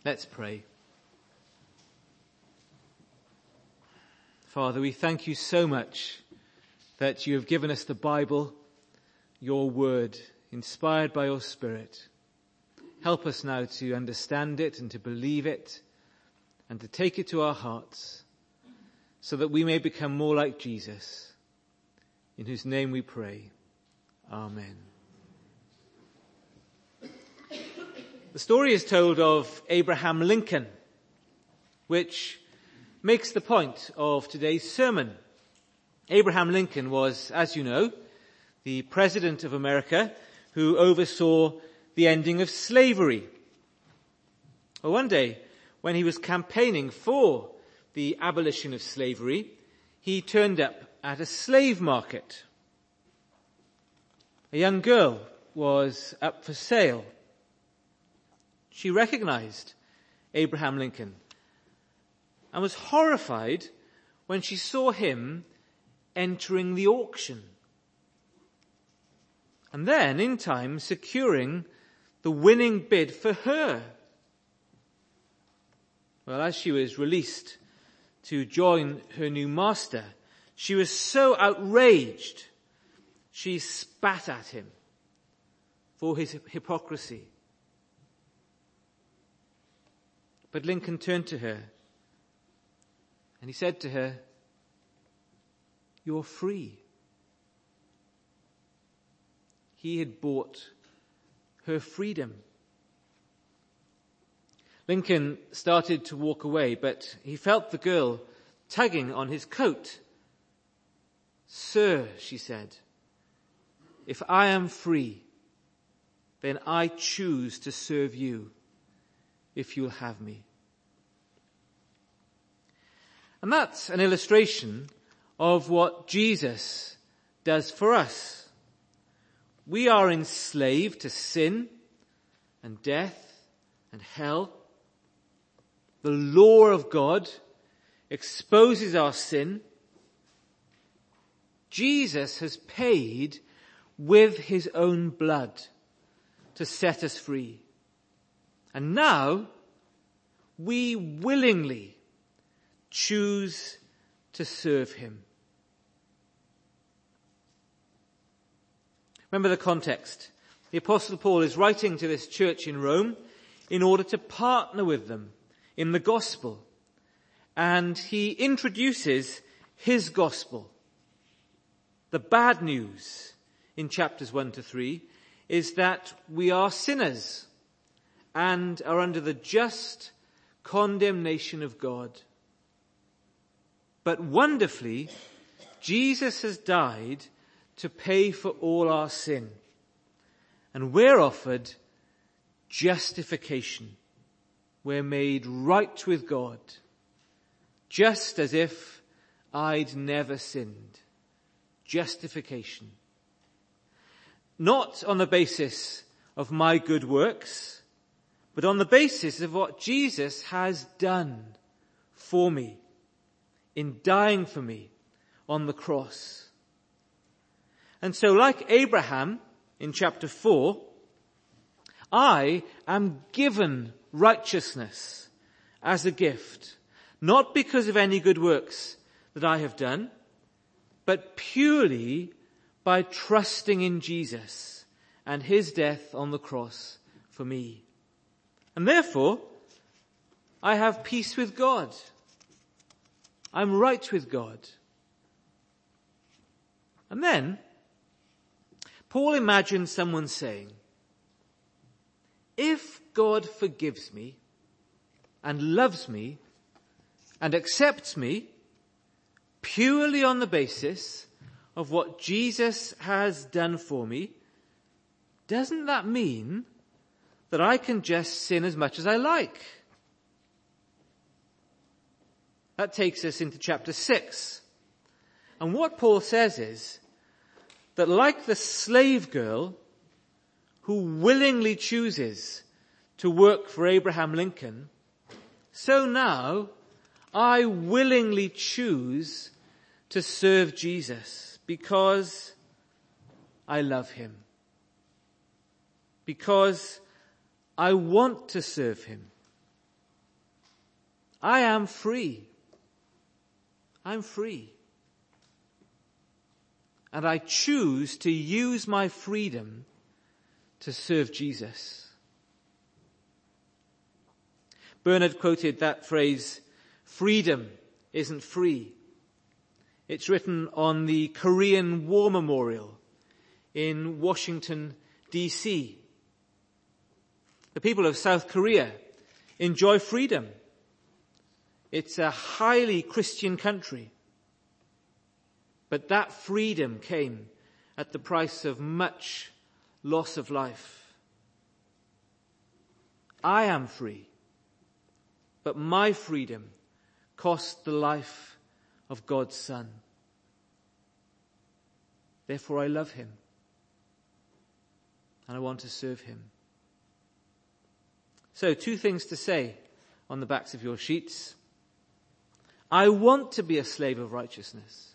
Let's pray. Father, we thank you so much that you have given us the Bible, your word, inspired by your Spirit. Help us now to understand it and to believe it and to take it to our hearts so that we may become more like Jesus, in whose name we pray. Amen. The story is told of Abraham Lincoln, which makes the point of today's sermon. Abraham Lincoln was, as you know, the President of America who oversaw the ending of slavery. Well, one day, when he was campaigning for the abolition of slavery, he turned up at a slave market. A young girl was up for sale. She recognized Abraham Lincoln and was horrified when she saw him entering the auction. And then, in time, securing the winning bid for her. Well, as she was released to join her new master, she was so outraged, she spat at him for his hypocrisy. But Lincoln turned to her and he said to her, "You're free." He had bought her freedom. Lincoln started to walk away, but he felt the girl tugging on his coat. "Sir," she said, "if I am free, then I choose to serve you, if you'll have me." And that's an illustration of what Jesus does for us. We are enslaved to sin and death and hell. The law of God exposes our sin. Jesus has paid with his own blood to set us free. And now we willingly choose to serve him. Remember the context. The Apostle Paul is writing to this church in Rome in order to partner with them in the gospel. And he introduces his gospel. The bad news in chapters 1 to 3 is that we are sinners and are under the just condemnation of God. But wonderfully, Jesus has died to pay for all our sin. And we're offered justification. We're made right with God, just as if I'd never sinned. Justification. Not on the basis of my good works, but on the basis of what Jesus has done for me in dying for me on the cross. And so, like Abraham in chapter 4, I am given righteousness as a gift, not because of any good works that I have done, but purely by trusting in Jesus and his death on the cross for me. And therefore, I have peace with God. I'm right with God. And then, Paul imagines someone saying, if God forgives me and loves me and accepts me purely on the basis of what Jesus has done for me, doesn't that mean that I can just sin as much as I like? That takes us into chapter 6. And what Paul says is that like the slave girl who willingly chooses to work for Abraham Lincoln, so now I willingly choose to serve Jesus because I love him. Because I want to serve him. I am free. I'm free. And I choose to use my freedom to serve Jesus. Bernard quoted that phrase, "Freedom isn't free." It's written on the Korean War Memorial in Washington, D.C. The people of South Korea enjoy freedom. It's a highly Christian country. But that freedom came at the price of much loss of life. I am free, but my freedom cost the life of God's Son. Therefore I love him, and I want to serve him. So, 2 things to say on the backs of your sheets. I want to be a slave of righteousness.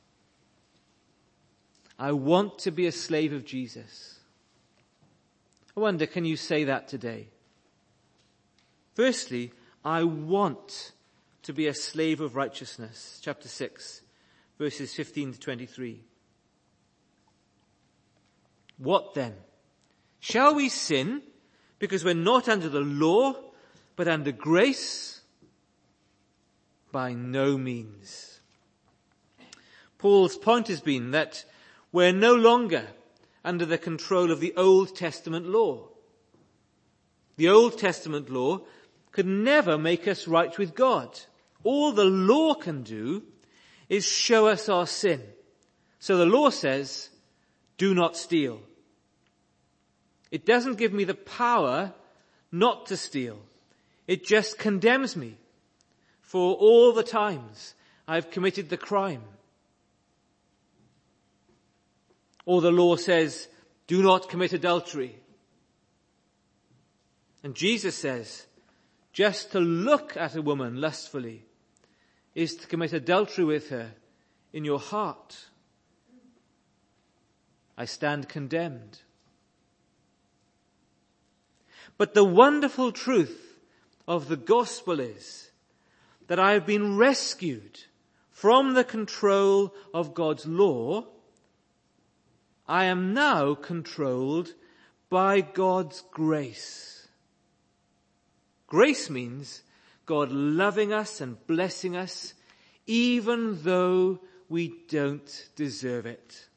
I want to be a slave of Jesus. I wonder, can you say that today? Firstly, I want to be a slave of righteousness. Chapter 6, verses 15 to 23. What then? Shall we sin because we're not under the law, but under grace? By no means. Paul's point has been that we're no longer under the control of the Old Testament law. The Old Testament law could never make us right with God. All the law can do is show us our sin. So the law says, do not steal. It doesn't give me the power not to steal. It just condemns me for all the times I've committed the crime. Or the law says, do not commit adultery. And Jesus says, just to look at a woman lustfully is to commit adultery with her in your heart. I stand condemned. But the wonderful truth of the gospel is that I have been rescued from the control of God's law. I am now controlled by God's grace. Grace means God loving us and blessing us even though we don't deserve it.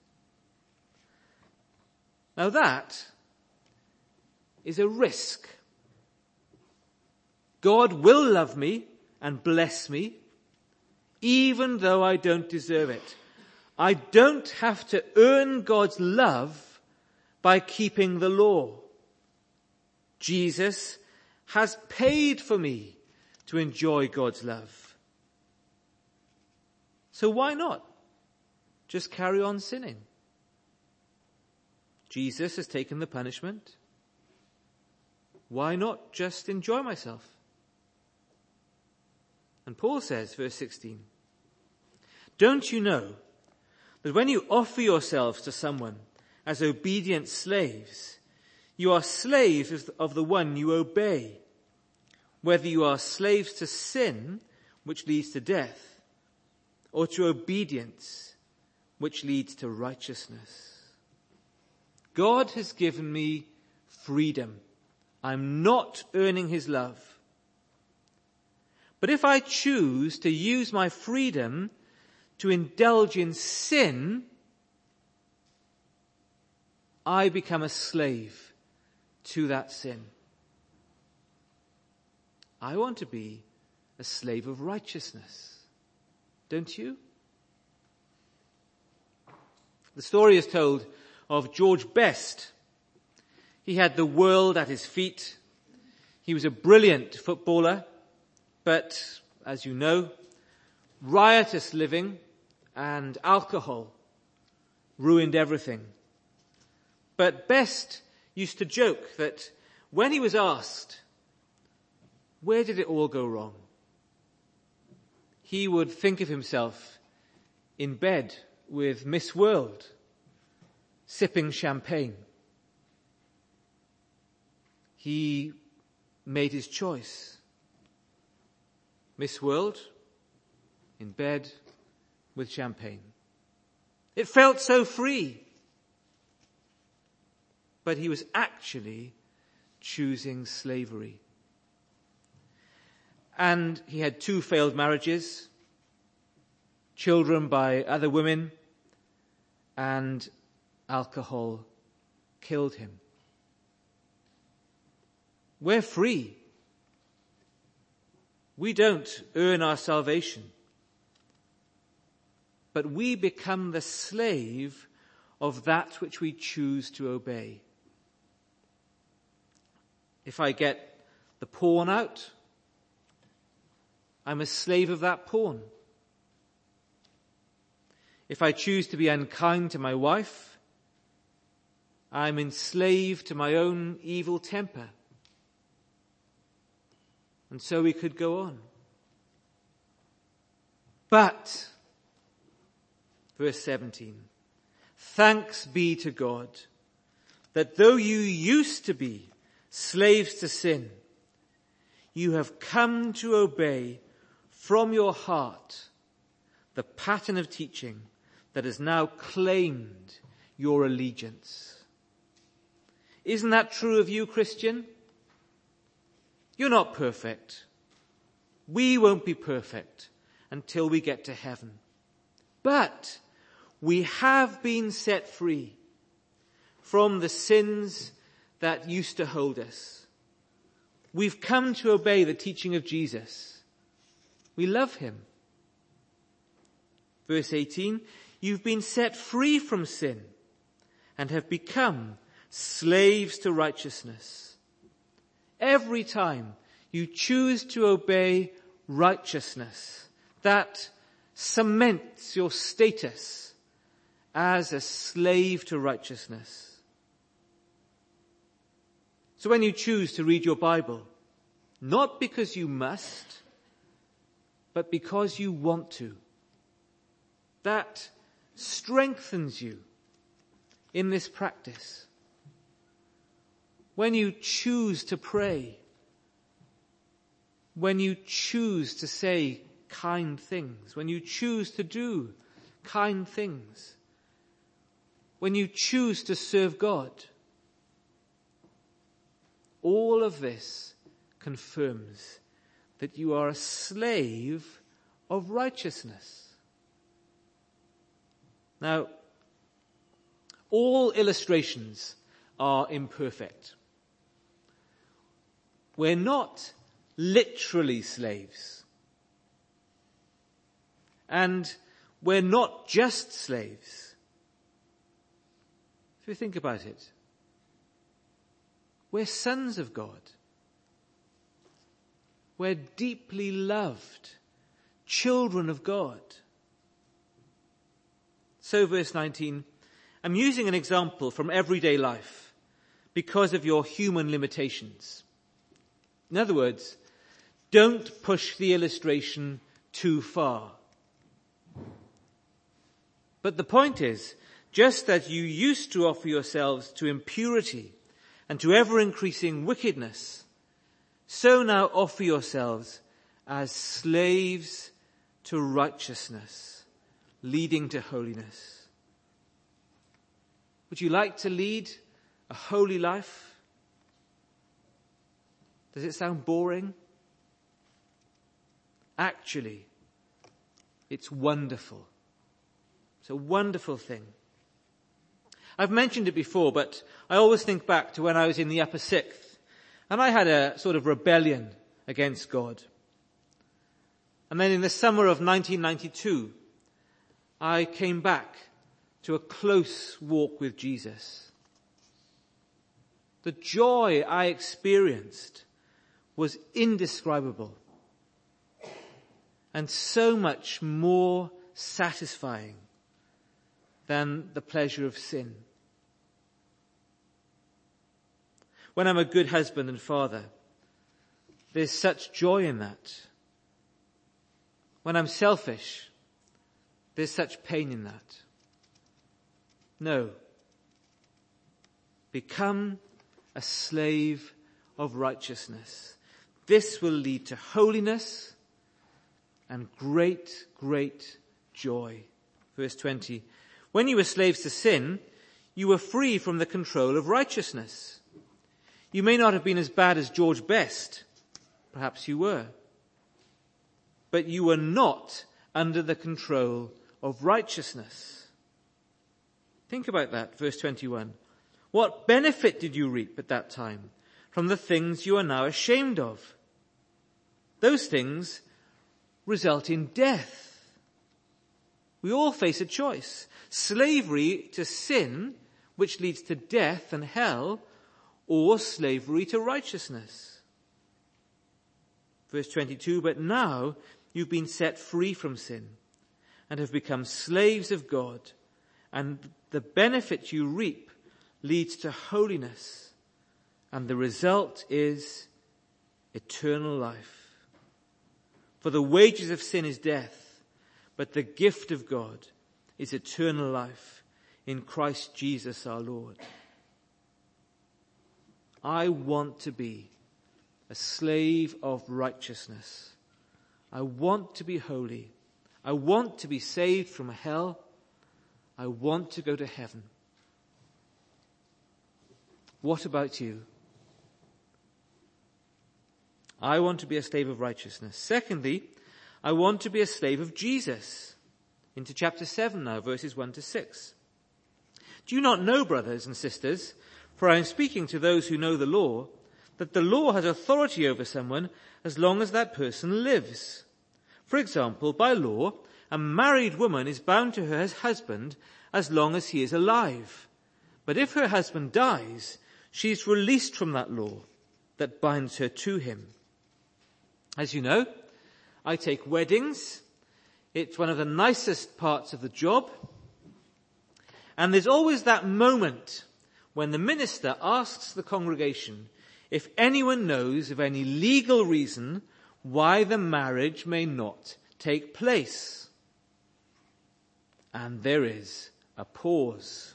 Now that is a risk. God will love me and bless me even though I don't deserve it. I don't have to earn God's love by keeping the law. Jesus has paid for me to enjoy God's love. So why not just carry on sinning? Jesus has taken the punishment. Why not just enjoy myself? And Paul says, verse 16, don't you know that when you offer yourselves to someone as obedient slaves, you are slaves of the one you obey, whether you are slaves to sin, which leads to death, or to obedience, which leads to righteousness. God has given me freedom. I'm not earning his love. But if I choose to use my freedom to indulge in sin, I become a slave to that sin. I want to be a slave of righteousness. Don't you? The story is told of George Best. He had the world at his feet. He was a brilliant footballer, but, as you know, riotous living and alcohol ruined everything. But Best used to joke that when he was asked, where did it all go wrong? He would think of himself in bed with Miss World, sipping champagne. He made his choice. Miss World, in bed with champagne. It felt so free. But he was actually choosing slavery. And he had 2 failed marriages, children by other women, and alcohol killed him. We're free. We don't earn our salvation. But we become the slave of that which we choose to obey. If I get the porn out, I'm a slave of that porn. If I choose to be unkind to my wife, I'm enslaved to my own evil temper. And so we could go on. But, verse 17, thanks be to God that though you used to be slaves to sin, you have come to obey from your heart the pattern of teaching that has now claimed your allegiance. Isn't that true of you, Christian? You're not perfect. We won't be perfect until we get to heaven. But we have been set free from the sins that used to hold us. We've come to obey the teaching of Jesus. We love him. Verse 18, you've been set free from sin and have become slaves to righteousness. Every time you choose to obey righteousness, that cements your status as a slave to righteousness. So when you choose to read your Bible, not because you must, but because you want to, that strengthens you in this practice. When you choose to pray, when you choose to say kind things, when you choose to do kind things, when you choose to serve God, all of this confirms that you are a slave of righteousness. Now, all illustrations are imperfect. We're not literally slaves. And we're not just slaves. If you think about it, we're sons of God. We're deeply loved, children of God. So verse 19, I'm using an example from everyday life because of your human limitations. In other words, don't push the illustration too far. But the point is, just that you used to offer yourselves to impurity and to ever-increasing wickedness, so now offer yourselves as slaves to righteousness, leading to holiness. Would you like to lead a holy life? Does it sound boring? Actually, it's wonderful. It's a wonderful thing. I've mentioned it before, but I always think back to when I was in the upper sixth, and I had a sort of rebellion against God. And then in the summer of 1992, I came back to a close walk with Jesus. The joy I experienced was indescribable and so much more satisfying than the pleasure of sin. When I'm a good husband and father, there's such joy in that. When I'm selfish, there's such pain in that. No. Become a slave of righteousness. This will lead to holiness and great, great joy. Verse 20. When you were slaves to sin, you were free from the control of righteousness. You may not have been as bad as George Best. Perhaps you were. But you were not under the control of righteousness. Think about that, verse 21. What benefit did you reap at that time from the things you are now ashamed of? Those things result in death. We all face a choice. Slavery to sin, which leads to death and hell, or slavery to righteousness. Verse 22, but now you've been set free from sin and have become slaves of God, and the benefit you reap leads to holiness, and the result is eternal life. For the wages of sin is death, but the gift of God is eternal life in Christ Jesus our Lord. I want to be a slave of righteousness. I want to be holy. I want to be saved from hell. I want to go to heaven. What about you? I want to be a slave of righteousness. Secondly, I want to be a slave of Jesus. Into chapter 7 now, verses 1 to 6. Do you not know, brothers and sisters, for I am speaking to those who know the law, that the law has authority over someone as long as that person lives? For example, by law, a married woman is bound to her husband as long as he is alive. But if her husband dies, she is released from that law that binds her to him. As you know, I take weddings. It's one of the nicest parts of the job. And there's always that moment when the minister asks the congregation if anyone knows of any legal reason why the marriage may not take place. And there is a pause.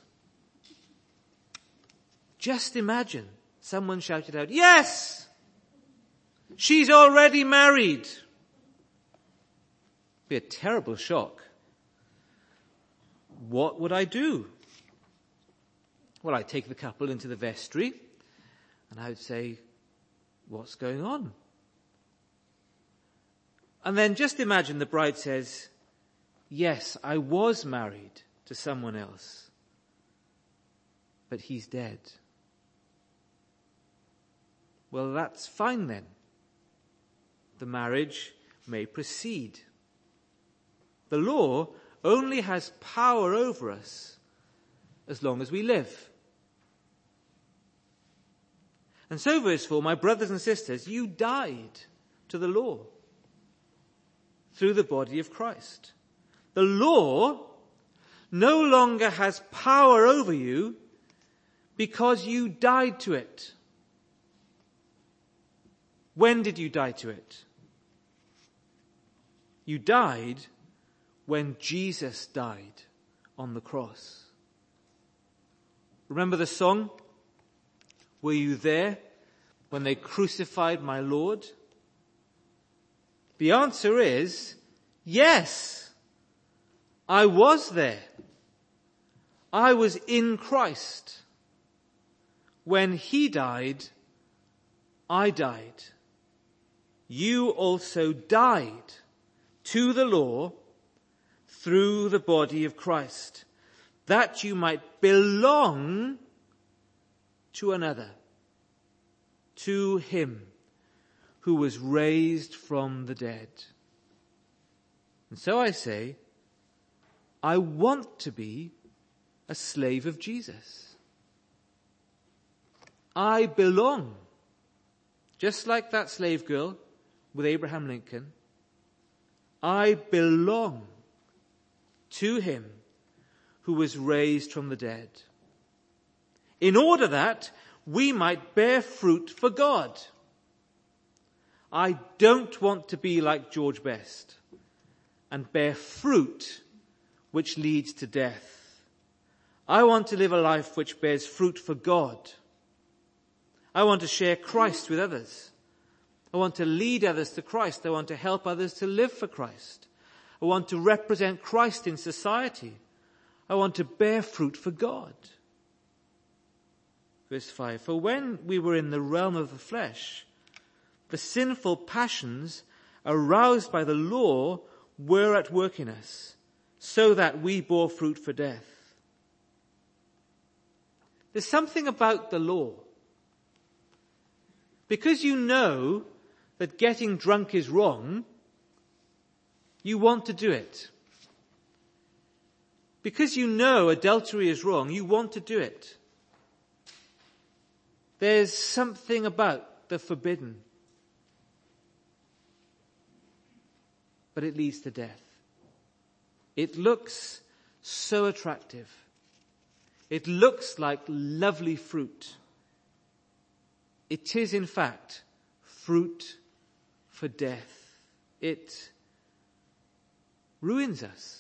Just imagine someone shouted out, "Yes! She's already married." It'd be a terrible shock. What would I do? Well, I'd take the couple into the vestry and I would say, "What's going on?" And then just imagine the bride says, "Yes, I was married to someone else, but he's dead." Well, that's fine then. The marriage may proceed. The law only has power over us as long as we live. And so, verse 4, my brothers and sisters, you died to the law through the body of Christ. The law no longer has power over you because you died to it. When did you die to it? You died when Jesus died on the cross. Remember the song? Were you there when they crucified my Lord? The answer is yes. I was there. I was in Christ. When he died, I died. You also died to the law through the body of Christ, that you might belong to another, to him who was raised from the dead. And so I say, I want to be a slave of Jesus. I belong, just like that slave girl with Abraham Lincoln. I belong to him who was raised from the dead, in order that we might bear fruit for God. I don't want to be like George Best and bear fruit which leads to death. I want to live a life which bears fruit for God. I want to share Christ with others. I want to lead others to Christ. I want to help others to live for Christ. I want to represent Christ in society. I want to bear fruit for God. Verse 5, for when we were in the realm of the flesh, the sinful passions aroused by the law were at work in us, so that we bore fruit for death. There's something about the law. Because you know that getting drunk is wrong, you want to do it. Because you know adultery is wrong, you want to do it. There's something about the forbidden. But it leads to death. It looks so attractive. It looks like lovely fruit. It is, in fact, fruit for death. It ruins us.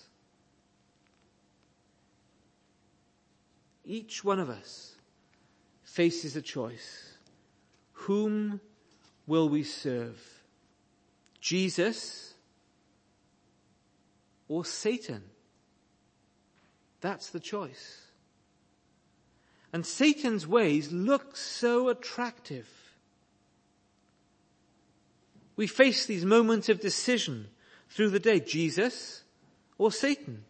Each one of us faces a choice. Whom will we serve? Jesus or Satan? That's the choice. And Satan's ways look so attractive. We face these moments of decision through the day, Jesus or Satan.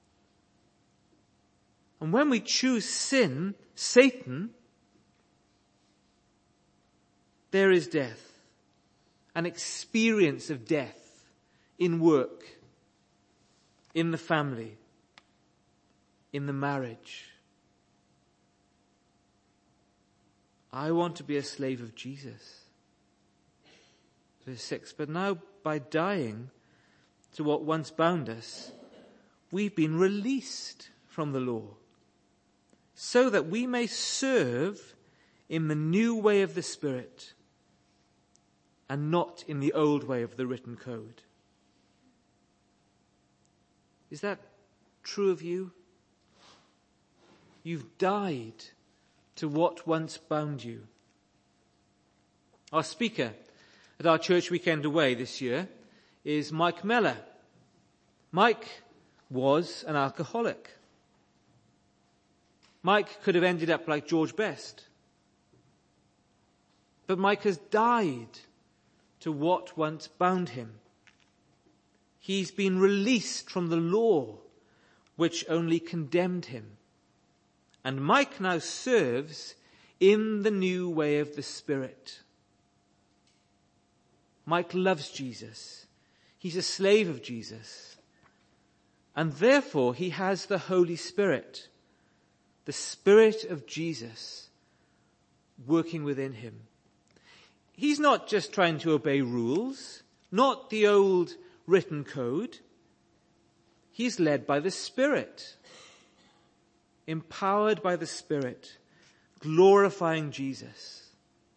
And when we choose sin, Satan, there is death, an experience of death in work, in the family, in the marriage. I want to be a slave of Jesus. Verse 6, but now by dying to what once bound us, we've been released from the law, so that we may serve in the new way of the Spirit and not in the old way of the written code. Is that true of you? You've died to what once bound you. Our speaker at our church weekend away this year is Mike Meller. Mike was an alcoholic. Mike could have ended up like George Best. But Mike has died to what once bound him. He's been released from the law which only condemned him. And Mike now serves in the new way of the Spirit. Mike loves Jesus. He's a slave of Jesus. And therefore he has the Holy Spirit, the Spirit of Jesus, working within him. He's not just trying to obey rules, not the old written code. He's led by the Spirit, empowered by the Spirit, glorifying Jesus.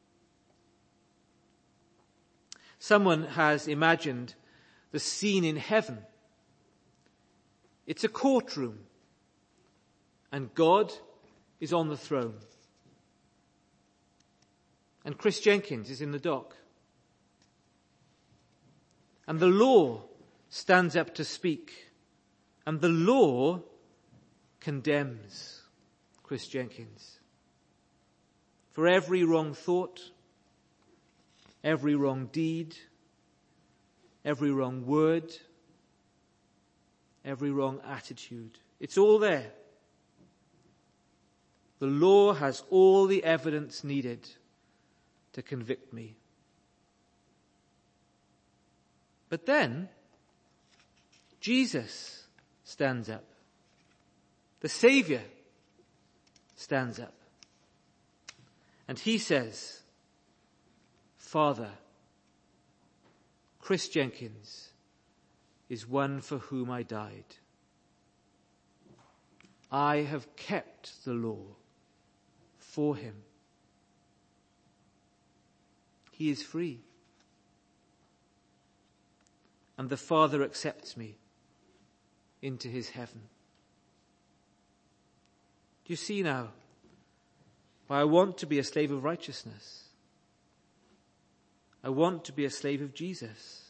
Someone has imagined the scene in heaven. It's a courtroom, and God is on the throne. And Chris Jenkins is in the dock. And the law stands up to speak. And the law condemns Chris Jenkins for every wrong thought, every wrong deed, every wrong word, every wrong attitude. It's all there. The law has all the evidence needed to convict me. But then, Jesus stands up. The Savior stands up. And he says, Father, Chris Jenkins is one for whom I died. I have kept the law for him. He is free. And the Father accepts me into his heaven. Do you see now why I want to be a slave of righteousness? I want to be a slave of Jesus.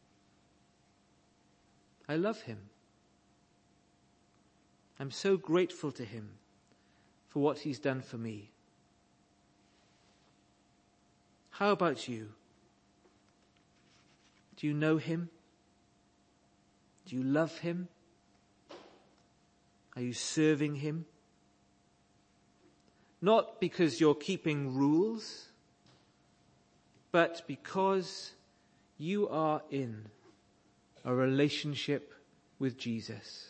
I love him. I'm so grateful to him for what he's done for me. How about you? Do you know him? Do you love him? Are you serving him? Not because you're keeping rules, but because you are in a relationship with Jesus.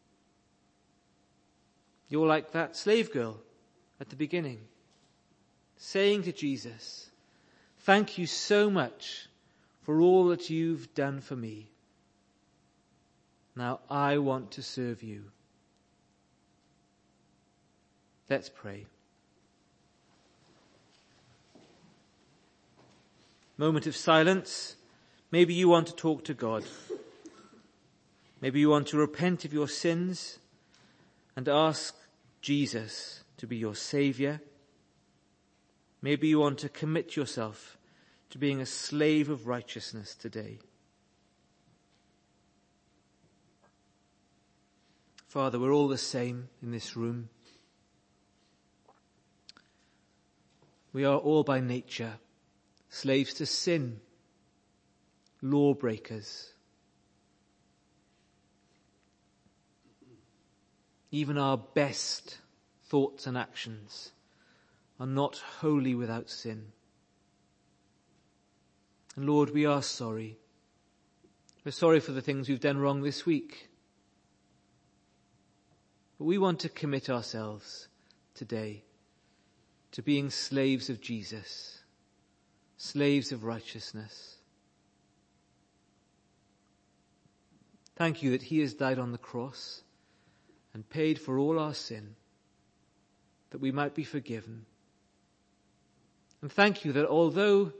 You're like that slave girl at the beginning, saying to Jesus, "Thank you so much for all that you've done for me. Now I want to serve you." Let's pray. Moment of silence. Maybe you want to talk to God. Maybe you want to repent of your sins and ask Jesus to be your Saviour. Maybe you want to commit yourself to being a slave of righteousness today. Father, we're all the same in this room. We are all by nature slaves to sin, lawbreakers. Even our best thoughts and actions are not wholly without sin. And Lord, we are sorry. We're sorry for the things we've done wrong this week. But we want to commit ourselves today to being slaves of Jesus, slaves of righteousness. Thank you that he has died on the cross and paid for all our sin, that we might be forgiven. And thank you that although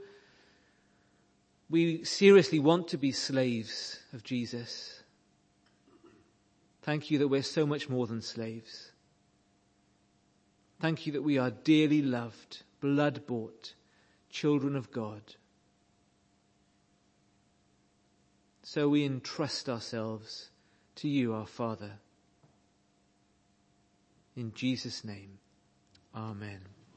we seriously want to be slaves of Jesus, thank you that we're so much more than slaves. Thank you that we are dearly loved, blood-bought children of God. So we entrust ourselves to you, our Father. In Jesus' name, amen.